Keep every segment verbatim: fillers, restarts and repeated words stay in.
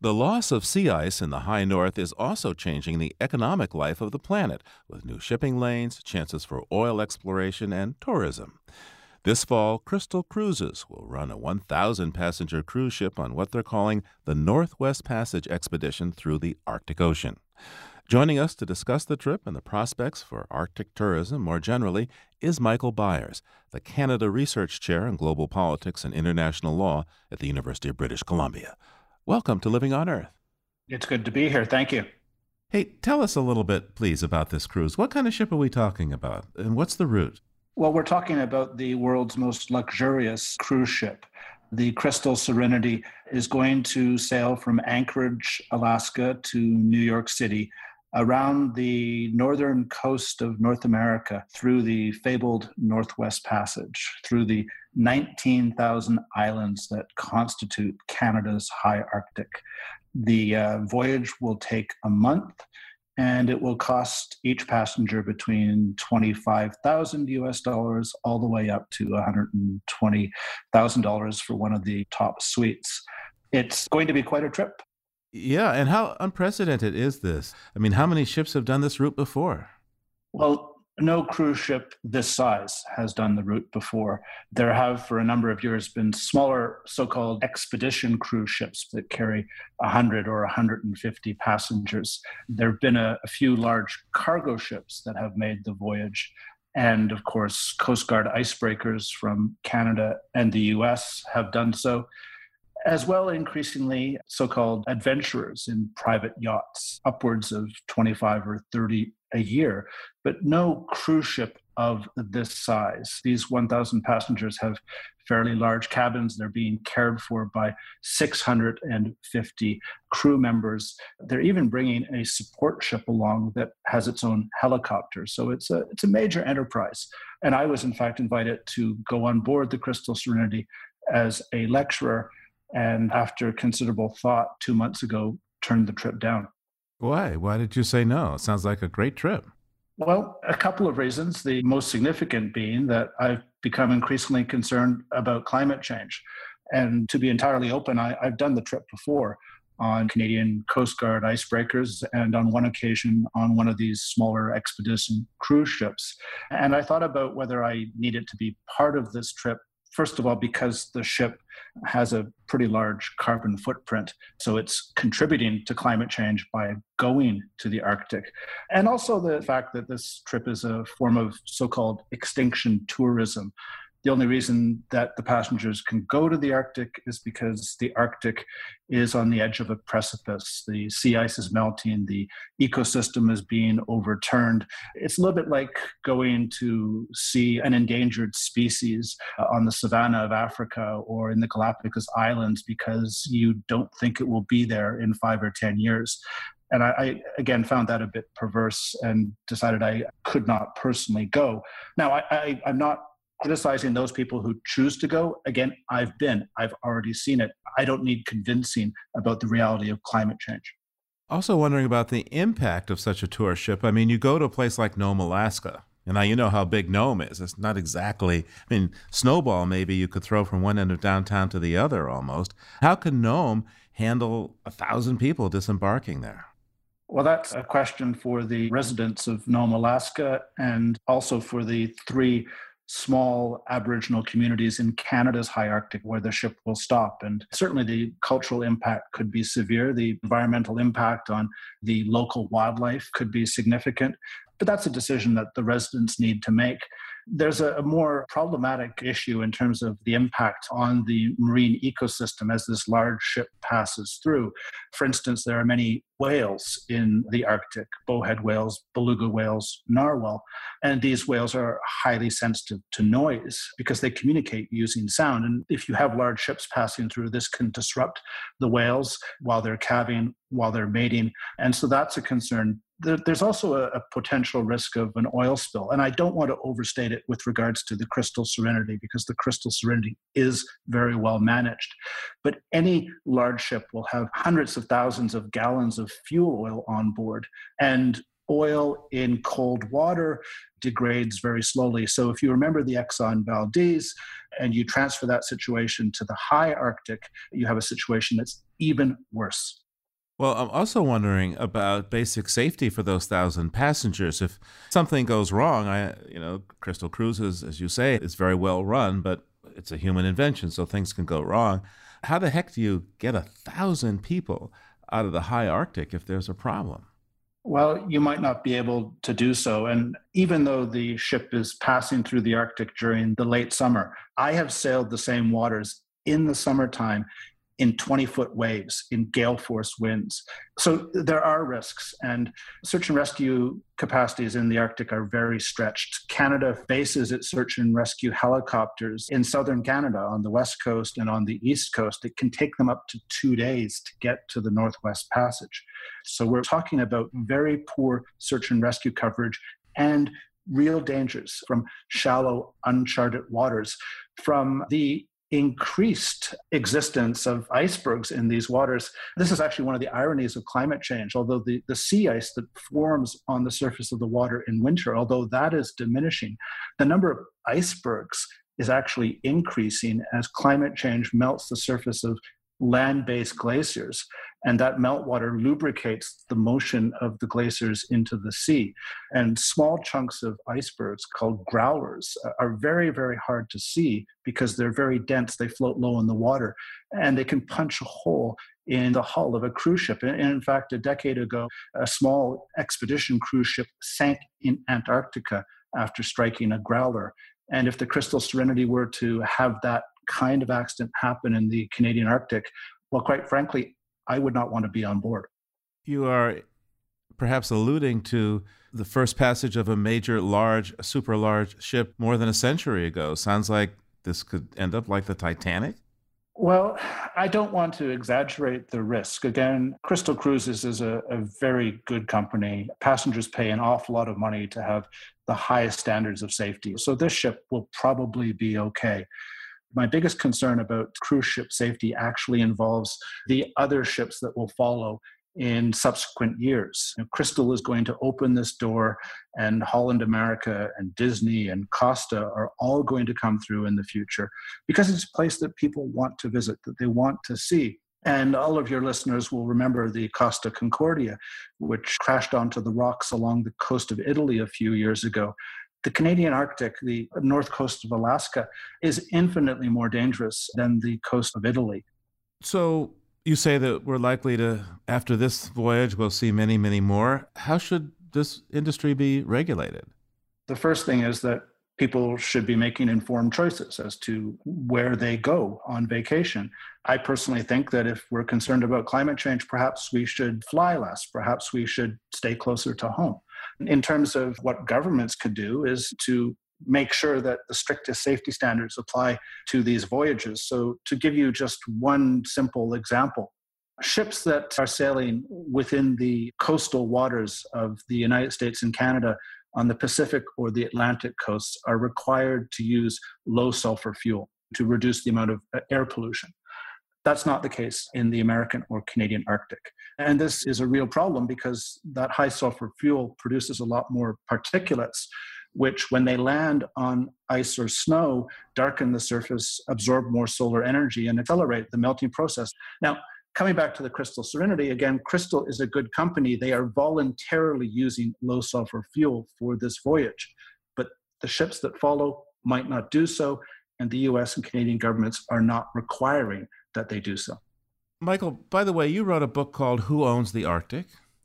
The loss of sea ice in the high north is also changing the economic life of the planet, with new shipping lanes, chances for oil exploration, and tourism. This fall, Crystal Cruises will run a one thousand passenger cruise ship on what they're calling the Northwest Passage expedition through the Arctic Ocean. Joining us to discuss the trip and the prospects for Arctic tourism more generally is Michael Byers, the Canada Research Chair in Global Politics and International Law at the University of British Columbia. Welcome to Living on Earth. It's good to be here. Thank you. Hey, tell us a little bit, please, about this cruise. What kind of ship are we talking about, and what's the route? Well, we're talking about the world's most luxurious cruise ship. The Crystal Serenity is going to sail from Anchorage, Alaska to New York City around the northern coast of North America through the fabled Northwest Passage, through the nineteen thousand islands that constitute Canada's high Arctic. The uh, voyage will take a month, and it will cost each passenger between twenty-five thousand U S dollars all the way up to one hundred twenty thousand dollars for one of the top suites. It's going to be quite a trip. Yeah, and how unprecedented is this? I mean, how many ships have done this route before? Well, no cruise ship this size has done the route before. There have, for a number of years, been smaller so-called expedition cruise ships that carry one hundred or one hundred fifty passengers. There have been a, a few large cargo ships that have made the voyage. And of course, Coast Guard icebreakers from Canada and the U S have done so, as well increasingly so-called adventurers in private yachts, upwards of twenty-five or thirty a year, but no cruise ship of this size. These one thousand passengers have fairly large cabins. They're being cared for by six hundred fifty crew members. They're even bringing a support ship along that has its own helicopter. So it's a, it's a major enterprise. And I was in fact invited to go on board the Crystal Serenity as a lecturer, and after considerable thought, two months ago, turned the trip down. Why? Why did you say no? It sounds like a great trip. Well, a couple of reasons. The most significant being that I've become increasingly concerned about climate change. And to be entirely open, I, I've done the trip before on Canadian Coast Guard icebreakers and on one occasion on one of these smaller expedition cruise ships. And I thought about whether I needed to be part of this trip. First of all, because the ship has a pretty large carbon footprint, so it's contributing to climate change by going to the Arctic. And also the fact that this trip is a form of so-called extinction tourism. The only reason that the passengers can go to the Arctic is because the Arctic is on the edge of a precipice. The sea ice is melting, the ecosystem is being overturned. It's a little bit like going to see an endangered species on the savanna of Africa or in the Galapagos Islands because you don't think it will be there in five or ten years. And I, I, again, found that a bit perverse and decided I could not personally go. Now, I, I, I'm not criticizing those people who choose to go. Again, I've been, I've already seen it. I don't need convincing about the reality of climate change. Also wondering about the impact of such a tour ship. I mean, you go to a place like Nome, Alaska, and now you know how big Nome is. It's not exactly, I mean, Snowball maybe you could throw from one end of downtown to the other almost. How can Nome handle a thousand people disembarking there? Well, that's a question for the residents of Nome, Alaska, and also for the three small Aboriginal communities in Canada's high Arctic where the ship will stop. And certainly the cultural impact could be severe. The environmental impact on the local wildlife could be significant. But that's a decision that the residents need to make. There's a more problematic issue in terms of the impact on the marine ecosystem as this large ship passes through. For instance, there are many whales in the Arctic, bowhead whales, beluga whales, narwhal, and these whales are highly sensitive to noise because they communicate using sound. And if you have large ships passing through, this can disrupt the whales while they're calving, while they're mating. And so that's a concern. There's also a, a potential risk of an oil spill. And I don't want to overstate it with regards to the Crystal Serenity because the Crystal Serenity is very well managed. But any large ship will have hundreds of thousands of gallons of fuel oil on board. And oil in cold water degrades very slowly. So if you remember the Exxon Valdez and you transfer that situation to the high Arctic, you have a situation that's even worse. Well, I'm also wondering about basic safety for those thousand passengers. If something goes wrong, I, you know, Crystal Cruises, as you say, is very well run, but it's a human invention, so things can go wrong. How the heck do you get a thousand people out of the high Arctic if there's a problem? Well, you might not be able to do so. And even though the ship is passing through the Arctic during the late summer, I have sailed the same waters in the summertime in twenty foot waves, in gale force winds. So there are risks, and search and rescue capacities in the Arctic are very stretched. Canada bases its search and rescue helicopters in southern Canada on the west coast and on the east coast. It can take them up to two days to get to the Northwest Passage. So we're talking about very poor search and rescue coverage and real dangers from shallow, uncharted waters, from the increased existence of icebergs in these waters. This is actually one of the ironies of climate change. Although the, the sea ice that forms on the surface of the water in winter, although that is diminishing, the number of icebergs is actually increasing as climate change melts the surface of land-based glaciers, and that meltwater lubricates the motion of the glaciers into the sea. And small chunks of icebergs called growlers are very, very hard to see because they're very dense. They float low in the water, and they can punch a hole in the hull of a cruise ship. And in fact, a decade ago, a small expedition cruise ship sank in Antarctica after striking a growler. And if the Crystal Serenity were to have that kind of accident happen in the Canadian Arctic, well, quite frankly, I would not want to be on board. You are perhaps alluding to the first passage of a major, large, super large ship more than a century ago. Sounds like this could end up like the Titanic? Well, I don't want to exaggerate the risk. Again, Crystal Cruises is a, a very good company. Passengers pay an awful lot of money to have the highest standards of safety. So this ship will probably be okay. My biggest concern about cruise ship safety actually involves the other ships that will follow in subsequent years. You know, Crystal is going to open this door, and Holland America and Disney and Costa are all going to come through in the future because it's a place that people want to visit, that they want to see. And all of your listeners will remember the Costa Concordia, which crashed onto the rocks along the coast of Italy a few years ago. The Canadian Arctic, the north coast of Alaska, is infinitely more dangerous than the coast of Italy. So you say that we're likely to, after this voyage, we'll see many, many more. How should this industry be regulated? The first thing is that people should be making informed choices as to where they go on vacation. I personally think that if we're concerned about climate change, perhaps we should fly less. Perhaps we should stay closer to home. In terms of what governments could do is to make sure that the strictest safety standards apply to these voyages. So to give you just one simple example, ships that are sailing within the coastal waters of the United States and Canada on the Pacific or the Atlantic coasts are required to use low sulfur fuel to reduce the amount of air pollution. That's not the case in the American or Canadian Arctic. And this is a real problem because that high sulfur fuel produces a lot more particulates, which when they land on ice or snow, darken the surface, absorb more solar energy, and accelerate the melting process. Now, coming back to the Crystal Serenity, again, Crystal is a good company. They are voluntarily using low sulfur fuel for this voyage. But the ships that follow might not do so, and the U S and Canadian governments are not requiring that they do so. Michael, by the way, you wrote a book called Who Owns the Arctic?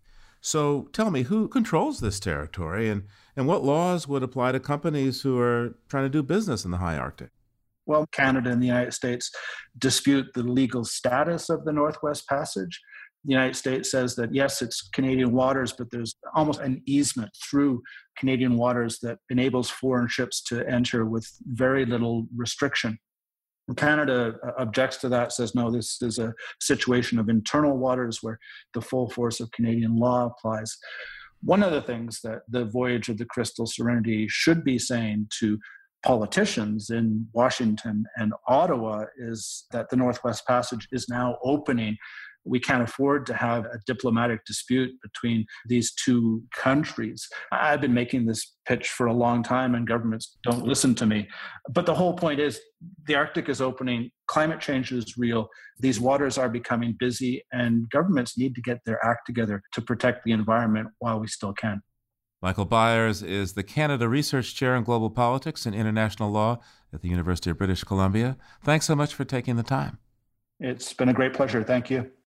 So tell me, who controls this territory, and, and what laws would apply to companies who are trying to do business in the high Arctic? Well, Canada and the United States dispute the legal status of the Northwest Passage. The United States says that, yes, it's Canadian waters, but there's almost an easement through Canadian waters that enables foreign ships to enter with very little restriction. Canada objects to that, says, no, this is a situation of internal waters where the full force of Canadian law applies. One of the things that the voyage of the Crystal Serenity should be saying to politicians in Washington and Ottawa is that the Northwest Passage is now opening. We can't afford to have a diplomatic dispute between these two countries. I've been making this pitch for a long time and governments don't listen to me. But the whole point is the Arctic is opening Climate change is real. These waters are becoming busy, and governments need to get their act together to protect the environment while we still can. Michael Byers is the Canada Research Chair in Global Politics and International Law at the University of British Columbia. Thanks so much for taking the time. It's been a great pleasure. Thank you.